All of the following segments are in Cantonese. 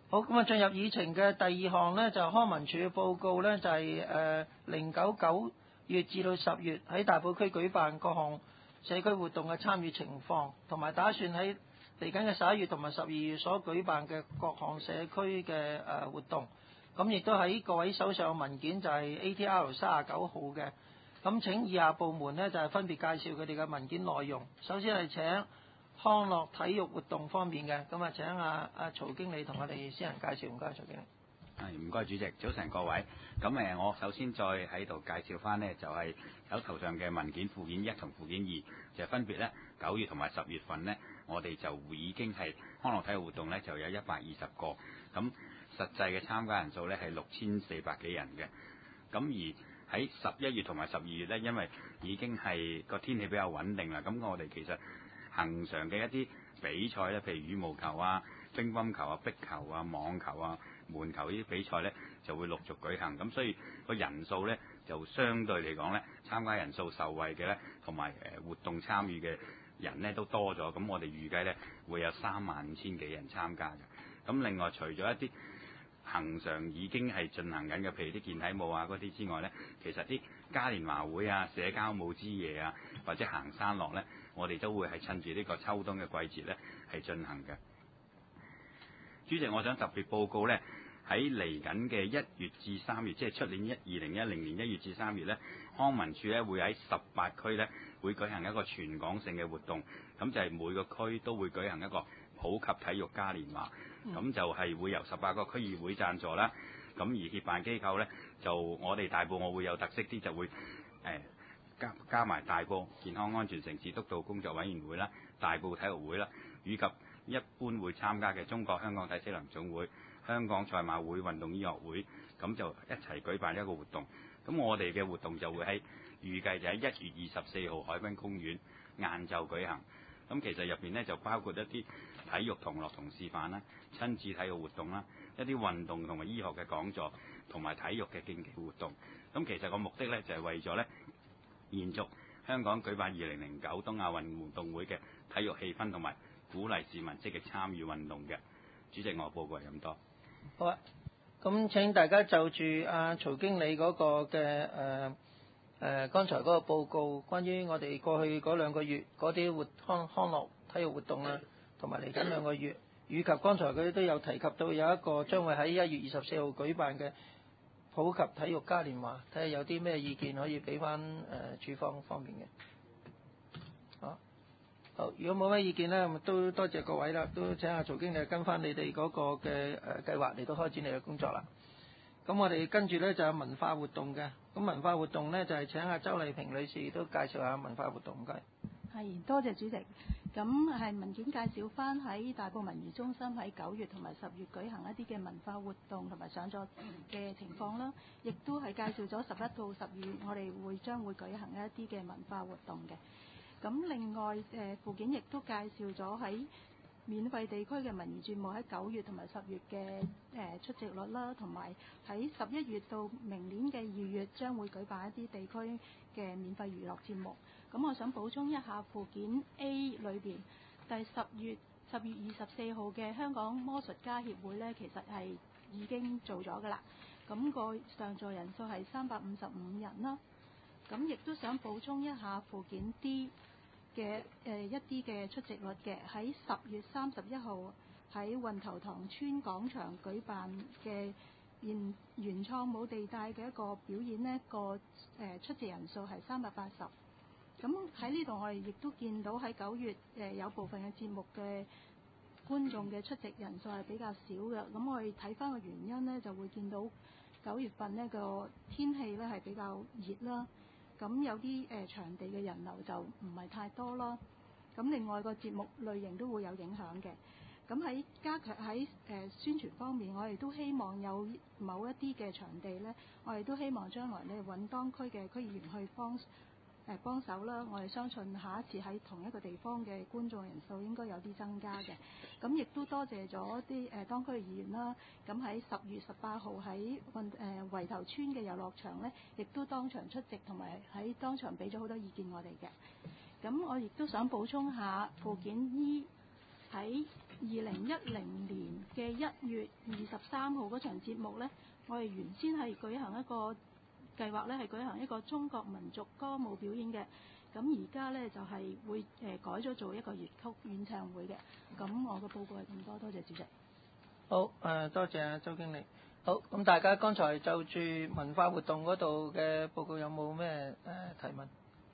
好，咁啊進入議程嘅第二項呢，就康文署嘅報告呢，就係09月至到10月喺大埔區舉辦各項社區活動嘅參與情況，同埋打算喺嚟緊嘅11月同埋12月所舉辦嘅各項社區嘅活動。咁亦都喺各位手上嘅文件就係 ATR 39號嘅。咁請以下部門呢，就係分別介紹佢哋嘅文件內容。首先係請康樂體育活動方面嘅，咁啊請阿曹經理同我哋先人介紹，唔該曹經理。 係，唔該主席，早晨各位。咁我首先再喺度介紹翻呢，就係手頭上嘅文件附件1同附件2，就分別呢9月同埋10月份呢，我哋就已經係康樂體育活動呢，就有120個，咁實際嘅參加人數呢係6400幾人嘅。咁而喺11月同埋12月呢，因為已經係個天氣比較穩定啦，咁我哋其實恒常嘅一啲比賽咧，譬如羽毛球啊、乒乓球啊、壁球啊、網球啊、門球呢啲比賽咧，就會陸續舉行。咁所以個人數咧就相對嚟講咧，參加人數受惠嘅咧，同埋活動參與嘅人咧都多咗。咁我哋預計咧會有35000幾人參加嘅。咁另外除咗一啲恒常已經係進行緊嘅，譬如啲健體舞啊嗰啲之外呢，其實啲嘉年華會啊、社交舞之夜啊，或者行山樂呢，我哋都會係趁住呢個秋冬嘅季節呢係進行嘅。主席，我想特別報告呢，喺嚟緊嘅1月至3月，即係出年2010年1月至3月呢，康文署呢會喺18區呢會舉行一個全港性嘅活動，咁就係每個區都會舉行一個普及體育嘉年華。咁就係會由18個區議會贊助啦，咁而協辦機構呢，就我哋大埔我會有特色啲，就會加埋大埔健康安全城市督導工作委員會啦、大埔體育會啦，以及一般會參加嘅中國香港體適能總會、香港賽馬會運動醫學會，咁就一齊舉辦一個活動。咁我哋嘅活動就會喺預計就喺1月24號海濱公園晏晝舉行。咁其實入邊呢，就包括一啲體育同樂同示範啦、親子體育活動啦、一啲運動同埋醫學嘅講座同埋體育嘅競技活動。咁其實個目的呢，就係為咗呢延續香港舉辦2009東亞運動會嘅體育氣氛同埋鼓勵市民積極參與運動嘅。主席，我報告係咁多。 好啊，咁請大家就住曹經理嗰個嘅剛才嗰個報告，關於我哋過去嗰2個月嗰啲康樂體育活動啊，同埋嚟緊2個月，以及剛才佢都有提及到有一個將會喺1月24號舉辦嘅普及體育嘉年華，睇下有啲咩意見可以俾翻處方面嘅。好，如果冇咩意見呢，都多謝各位啦，都請阿曹經理跟翻你哋嗰個嘅計劃嚟到開展你嘅工作啦。咁我哋跟住呢就有文化活動嘅，咁文化活動呢，就係請阿周麗萍女士都介紹下文化活動，唔該。 係，多謝主席。咁係文件介紹翻喺大埔文娛中心喺9月同埋10月舉行一啲嘅文化活動同埋上座嘅情況啦，亦都係介紹咗11到12月我哋將會舉行一啲嘅文化活動嘅。咁另外附件亦都介紹咗喺免費地區嘅文娛節目喺9月同埋10月嘅出席率啦，同埋喺11月到明年嘅2月將會舉辦一啲地區嘅免費娛樂節目。咁我想補充一下附件 A 裏邊第10月24號嘅香港魔術家協會呢，其實係已經做咗㗎啦。咁個上座人數係355人啦。咁亦都想補充一下附件 D 嘅一啲嘅出席率嘅，喺10月31號喺運頭塘村廣場舉辦嘅原創舞地帶嘅一個表演呢，個出席人數係380。咁喺呢度我哋亦都見到喺9月有部分嘅節目嘅觀眾嘅出席人數係比較少嘅。咁我哋睇翻個原因呢，就會見到9月份呢個天氣呢係比較熱啦。咁有啲場地嘅人流就唔係太多咯。咁另外個節目類型都會有影響嘅。咁喺加強喺宣傳方面，我哋都希望有某一啲嘅場地呢，我哋都希望將來呢揾當區嘅區議員去幫手啦。我哋相信下一次喺同一個地方嘅觀眾人數應該有啲增加嘅。咁亦都多謝咗啲當區嘅議員啦。咁喺10月18號喺圍頭村嘅遊樂場呢，亦都當場出席，同埋喺當場俾咗好多意見我哋嘅。咁我亦都想補充下附件 E 喺 2010年嘅1月23號嗰場節目呢，我哋原先係舉行一個計劃呢，係舉行一個中國民族歌舞表演嘅。咁而家呢，就係會改咗做一個粵曲演唱會嘅。咁我嘅報告係咁多，多謝主席。 好，多謝周經理。好，咁大家剛才就住文化活動嗰度嘅報告有冇咩提問？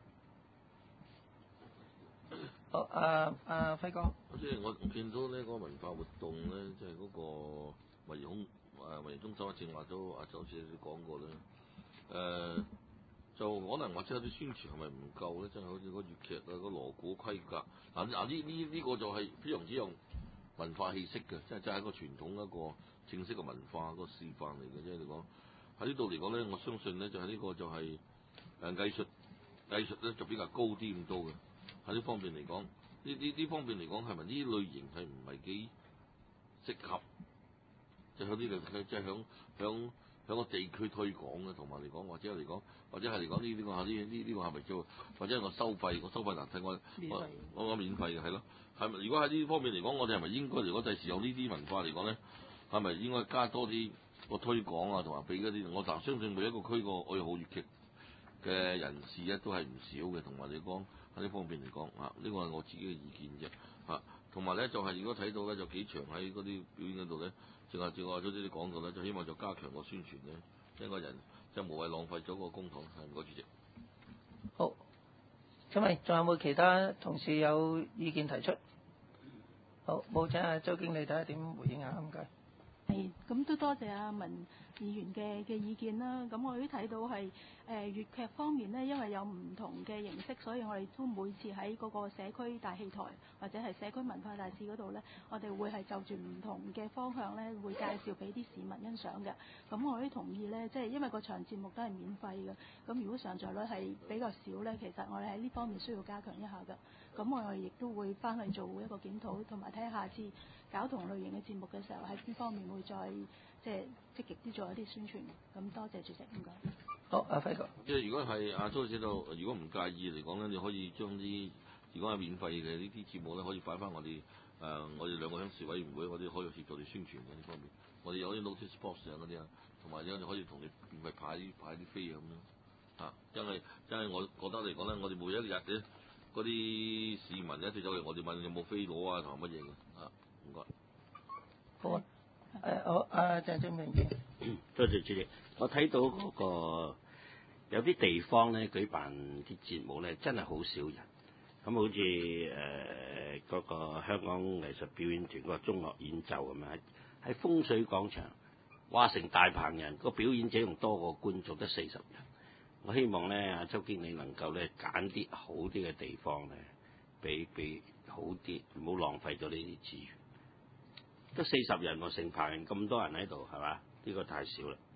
好，輝哥。 即係我見到呢個文化活動咧，即係嗰個文娛中心正話都周小姐都講過啦。就可能或者有啲宣傳係咪唔夠咧？即係好似嗰粵劇啊、嗰鑼鼓規格呢個就係非常之有文化氣息嘅，即係一個傳統一個正式嘅文化一個示範嚟嘅。即係嚟講喺呢度嚟講咧，我相信咧就係呢個就係藝術咧就比較高啲咁多嘅。喺呢方面嚟講，呢方面嚟講係咪呢類型係唔係幾適合？即係響呢個即係響個地區推廣嘅，同埋嚟講或者係嚟講呢個係咪做？或者係我收費難睇我免費嘅係咯。係咪？如果喺呢方面嚟講，我哋係咪應該如果第時有呢啲文化嚟講咧，係咪應該加多啲個推廣啊，同埋俾嗰啲我相信每一個區個愛好粵劇嘅人士咧都係唔少嘅，同埋你講喺呢方面嚟講呢個係我自己嘅意見啫同埋咧就係如果睇到咧就幾場喺嗰啲表演嗰度咧，正話早啲講到咧，就希望就加強個宣傳咧，一個人就無謂浪費咗個公帑。係唔該主席。 好，請問仲有冇其他同事有意見提出？好，冇請阿周經理睇下點回應啊？唔該。 係，咁都多謝阿文議員嘅意見啦。咁我都睇到係粵劇方面呢，因為有唔同嘅形式，所以我哋都每次喺嗰個社區大戲台或者係社區文化大使嗰度呢，我哋會係就住唔同嘅方向呢，會介紹俾啲市民欣賞嘅。咁我都同意呢，即係因為個場節目都係免費嘅，咁如果上座率係比較少呢，其實我哋喺呢方面需要加強一下嘅。咁我哋亦都會翻去做一個檢討，同埋睇下次搞同類型嘅節目嘅時候，喺邊方面會再即係積極啲做一啲宣傳。咁多謝主席，唔該。 好，阿輝哥。 即係如果係阿周小姐度，如果唔介意嚟講咧，你可以將啲如果係免費嘅呢啲節目咧，可以擺翻我哋兩個鄉事委員會，我哋可以協助你宣傳嘅呢方面。我哋有啲 notice box 啊嗰啲啊，同埋有可以同你免費派啲飛咁樣因為我覺得嚟講咧，我哋每一日咧嗰啲市民咧，就走嚟我哋問有冇飛攞啊，同埋乜嘢嘅唔該。 好啊。好，鄭正明議員。 多謝主席。我睇到嗰個有啲地方咧舉辦啲節目咧，真係好少人。咁好似嗰個香港藝術表演團嗰個中樂演奏咁樣，喺風水廣場，哇成大棚人，個表演者仲多過觀眾，得40人。我希望咧，阿周經理能夠咧揀啲好啲嘅地方咧，俾好啲，唔好浪費咗呢啲資源。得40人喎，成棚人咁多人喺度，係嘛？呢個太少啦。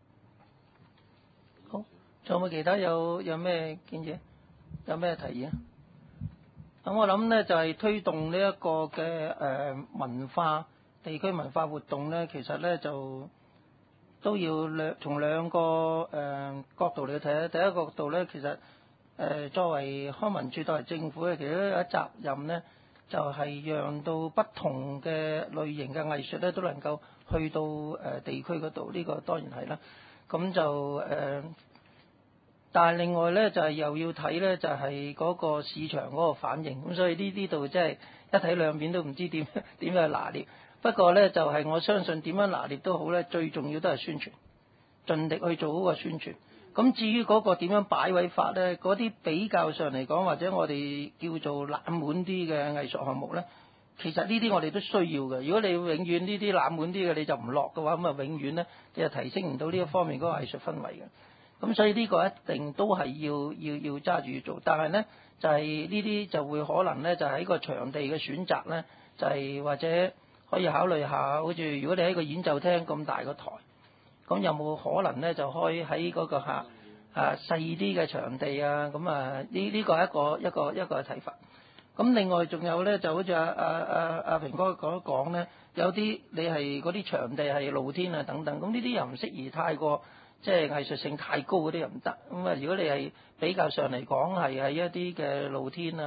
好，仲有冇其他有咩建議？有咩提議啊？咁我諗咧就係推動呢一個嘅文化地區文化活動咧，其實咧就都要從兩個角度嚟睇。第一個角度咧，其實作為康文署作為政府嘅其中一個責任咧，就係讓到不同嘅類型嘅藝術咧都能夠去到地區嗰度，呢個當然係啦。咁就但係另外咧就係又要睇咧就係嗰個市場嗰個反應。咁所以呢度即係一體兩面都唔知點樣去拿捏。不過咧就係我相信點樣拿捏都好咧，最重要都係宣傳，盡力去做好個宣傳。咁至於嗰個點樣擺位法咧，嗰啲比較上嚟講，或者我哋叫做冷門啲嘅藝術項目咧，其實呢啲我哋都需要嘅。如果你永遠呢啲冷門啲嘅你就唔落嘅話，咁啊永遠咧你就提升唔到呢一方面嗰個藝術氛圍嘅。咁所以呢個一定都係要揸住做。但係咧就係呢啲就會可能咧就喺個場地嘅選擇咧，就係或者可以考慮下，好似如果你喺個演奏廳咁大個台。咁有冇可能咧就開喺嗰個細啲嘅場地啊？咁呢個係一個睇法。咁另外仲有咧，就好似阿平哥講咧，有啲你係嗰啲場地係露天啊等等，咁呢啲又唔適宜太過即係藝術性太高嗰啲又唔得。咁如果你係比較上嚟講係喺一啲嘅露天啊，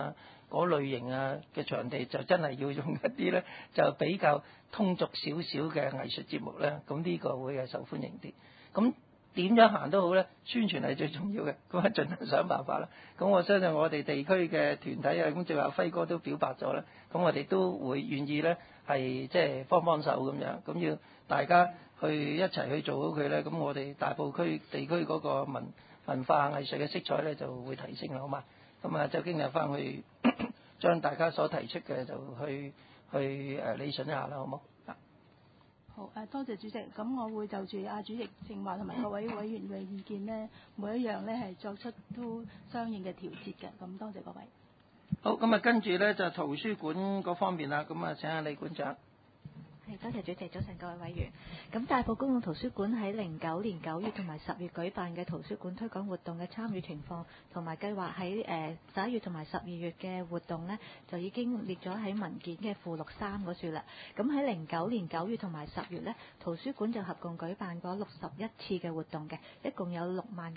嗰類型嘅場地，就真係要用一啲咧就比較通俗少少嘅藝術節目咧，咁呢個會係受歡迎啲。咁點樣行都好咧，宣傳係最重要嘅，咁啊盡量想辦法啦。咁我相信我哋地區嘅團體啊，咁正話輝哥都表白咗啦，咁我哋都會願意咧係即係幫手咁樣，咁要大家去一齊去做好佢咧，咁我哋大埔區地區嗰個文化藝術嘅色彩咧就會提升啦，好嘛？咁啊，就今日翻去將大家所提出嘅就去理順一下啦，好冇？ 好，多謝主席。咁我會就住主席正話同埋各位委員嘅意見呢，每一樣呢係作出都相應嘅調節嘅。咁多謝各位。 好，咁啊跟住呢就圖書館嗰方面啦，咁啊請下李館長。 係，多謝主席，早晨各位委員。咁大埔公共圖書館喺09年9月同埋10月舉辦嘅圖書館推廣活動嘅參與情況，同埋計劃喺11月同埋12月嘅活動呢，就已經列咗喺文件嘅附錄3嗰處啦。咁喺09年9月同埋10月呢，圖書館就合共舉辦過61次嘅活動嘅，一共有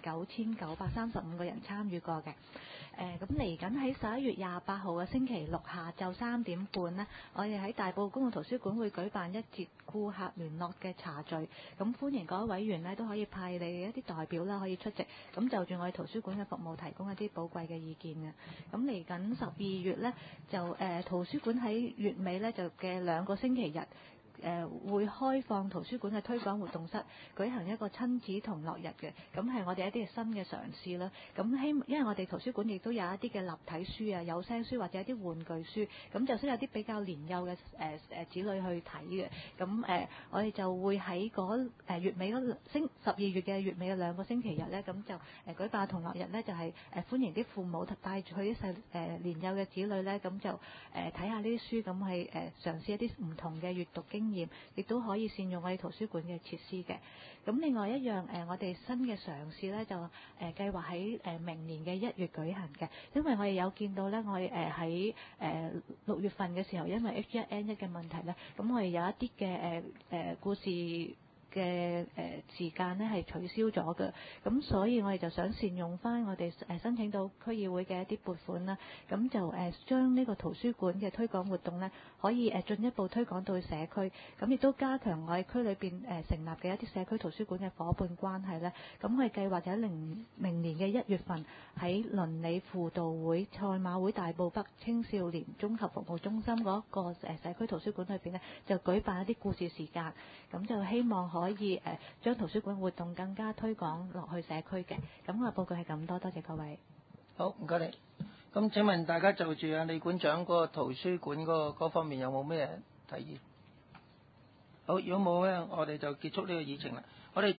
69,935個人參與過嘅。咁嚟緊喺11月28號嘅星期六下晝3點半呢，我哋喺大埔公共圖書館會舉辦一節顧客聯絡嘅茶聚，咁歡迎各位委員呢都可以派你一啲代表啦，可以出席，咁就住我哋圖書館嘅服務提供一啲寶貴嘅意見嘅。咁嚟緊12月呢，就圖書館喺月尾呢，就嘅2個星期日。會開放圖書館嘅推廣活動室，舉行一個親子同樂日嘅，咁係我哋一啲新嘅嘗試啦。咁因為我哋圖書館亦都有一啲嘅立體書啊、有聲書或者一啲玩具書，咁就需要啲比較年幼嘅子女去睇嘅。咁我哋就會喺月尾12月嘅月尾嘅2個星期日咧，咁就舉辦同樂日咧，就係歡迎啲父母帶住佢啲年幼嘅子女咧，咁就睇下呢啲書，咁係嘗試一啲唔同嘅閱讀經驗，亦都可以善用我哋圖書館嘅設施嘅。咁另外一樣我哋新嘅嘗試咧，就計劃喺明年嘅1月舉行嘅，因為我哋有見到咧，我哋喺6月份嘅時候，因為 H1N1 嘅問題咧，咁我哋有一啲嘅故事嘅時間咧係取消咗嘅，咁所以我哋就想善用翻我哋申請到區議會嘅一啲撥款啦，咁就將呢個圖書館嘅推廣活動咧，可以進一步推廣到去社區，咁亦都加強我哋區裏邊成立嘅一啲社區圖書館嘅伙伴關係咧，咁我哋計劃就喺明年嘅1月份喺鄰里輔導會賽馬會大埔北青少年綜合服務中心嗰個社區圖書館裏邊咧，就舉辦一啲故事時間，咁就希望可以將圖書館活動更加推廣落去社區嘅。咁我報告係咁多，多謝各位。 好，唔該你。咁請問大家就住李館長嗰個圖書館嗰方面有冇咩提議？好，如果冇咧，我哋就結束呢個議程啦。我哋